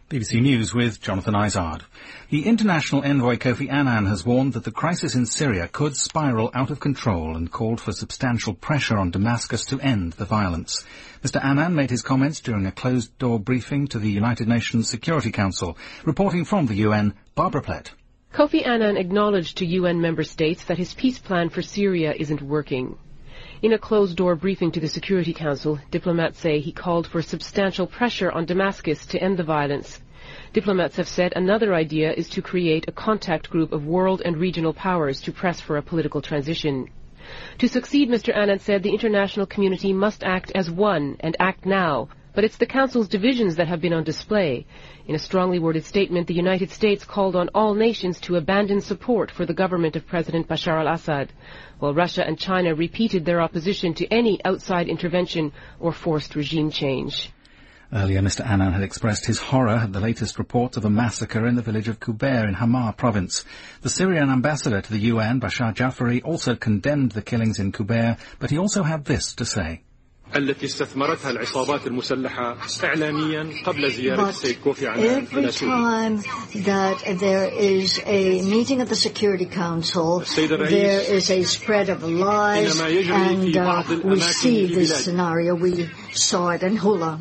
BBC News with Jonathan Izard. The international envoy Kofi Annan has warned that the crisis in Syria could spiral out of control and called for substantial pressure on Damascus to end the violence. Mr. Annan made his comments during a closed-door briefing to the United Nations Security Council. Reporting from the UN, Barbara Plett. Kofi Annan acknowledged to UN member states that his peace plan for Syria isn't working. In a closed-door briefing to the Security Council, diplomats say he called for substantial pressure on Damascus to end the violence. Diplomats have said another idea is to create a contact group of world and regional powers to press for a political transition. To succeed, Mr. Annan said the international community must act as one and act now, but it's the Council's divisions that have been on display. In a strongly worded statement, the United States called on all nations to abandon support for the government of President Bashar al-Assad, while Russia and China repeated their opposition to any outside intervention or forced regime change. Earlier, Mr. Annan had expressed his horror at the latest reports of a massacre in the village of Kuber in Hamar province. The Syrian ambassador to the UN, Bashar Jafari, also condemned the killings in Kuber, but he also had this to say. التي استثمرتها العصابات المسلحة إعلاميا قبل زيارة السيد كوفي عنان إلى سوريا. Every time that there is a meeting of the Security Council, there is a spread of lies, and we see this scenario. We saw it in Hula.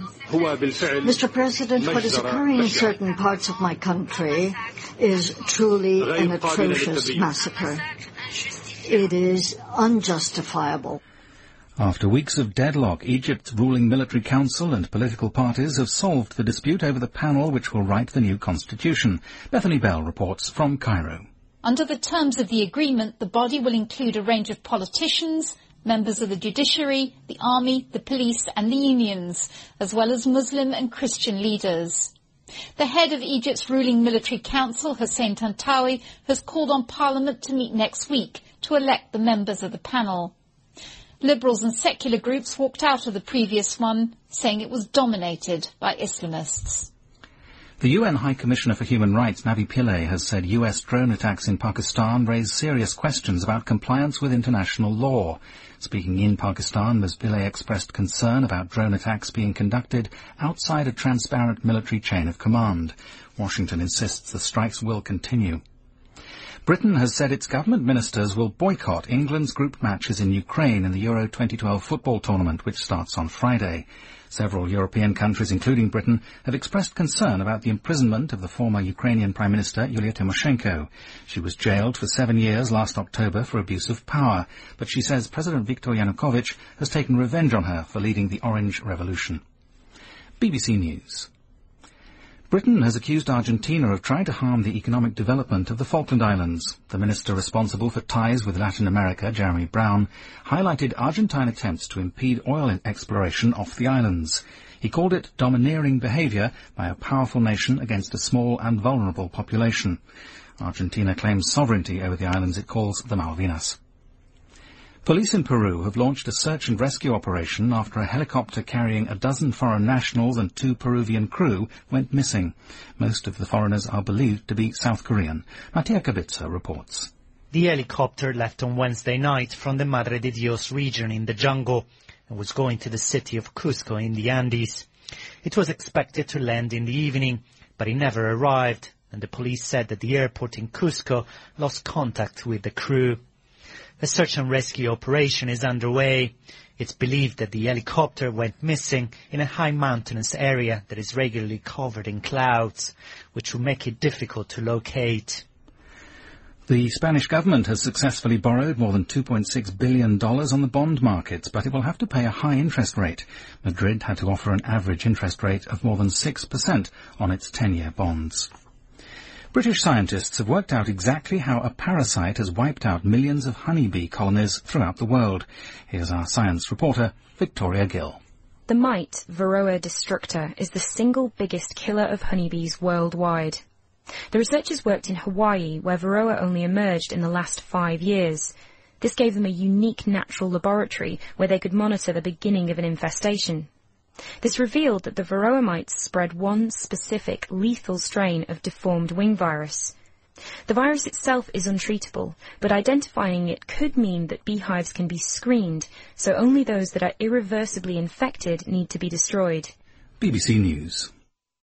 Mr. President, what is occurring in certain parts of my country is truly an atrocious massacre. It is unjustifiable. After weeks of deadlock, Egypt's ruling military council and political parties have solved the dispute over the panel which will write the new constitution. Bethany Bell reports from Cairo. Under the terms of the agreement, the body will include a range of politicians, members of the judiciary, the army, the police and the unions, as well as Muslim and Christian leaders. The head of Egypt's ruling military council, Hussein Tantawi, has called on Parliament to meet next week to elect the members of the panel. Liberals and secular groups walked out of the previous one, saying it was dominated by Islamists. The UN High Commissioner for Human Rights, Navi Pillay, has said US drone attacks in Pakistan raise serious questions about compliance with international law. Speaking in Pakistan, Ms. Pillay expressed concern about drone attacks being conducted outside a transparent military chain of command. Washington insists the strikes will continue. Britain has said its government ministers will boycott England's group matches in Ukraine in the Euro 2012 football tournament, which starts on Friday. Several European countries, including Britain, have expressed concern about the imprisonment of the former Ukrainian Prime Minister, Yulia Tymoshenko. She was jailed for 7 years last October for abuse of power, but she says President Viktor Yanukovych has taken revenge on her for leading the Orange Revolution. BBC News. Britain has accused Argentina of trying to harm the economic development of the Falkland Islands. The minister responsible for ties with Latin America, Jeremy Brown, highlighted Argentine attempts to impede oil exploration off the islands. He called it domineering behaviour by a powerful nation against a small and vulnerable population. Argentina claims sovereignty over the islands it calls the Malvinas. Police in Peru have launched a search and rescue operation after a helicopter carrying a dozen foreign nationals and 2 Peruvian crew went missing. Most of the foreigners are believed to be South Korean. Matia Kabitsa reports. The helicopter left on Wednesday night from the Madre de Dios region in the jungle and was going to the city of Cusco in the Andes. It was expected to land in the evening, but it never arrived, and the police said that the airport in Cusco lost contact with the crew. A search and rescue operation is underway. It's believed that the helicopter went missing in a high mountainous area that is regularly covered in clouds, which will make it difficult to locate. The Spanish government has successfully borrowed more than $2.6 billion on the bond markets, but it will have to pay a high interest rate. Madrid had to offer an average interest rate of more than 6% on its 10-year bonds. British scientists have worked out exactly how a parasite has wiped out millions of honeybee colonies throughout the world. Here's our science reporter, Victoria Gill. The mite, Varroa destructor, is the single biggest killer of honeybees worldwide. The researchers worked in Hawaii, where Varroa only emerged in the last 5 years. This gave them a unique natural laboratory where they could monitor the beginning of an infestation. This revealed that the Varroa mites spread one specific lethal strain of deformed wing virus. The virus itself is untreatable, but identifying it could mean that beehives can be screened, so only those that are irreversibly infected need to be destroyed. BBC News.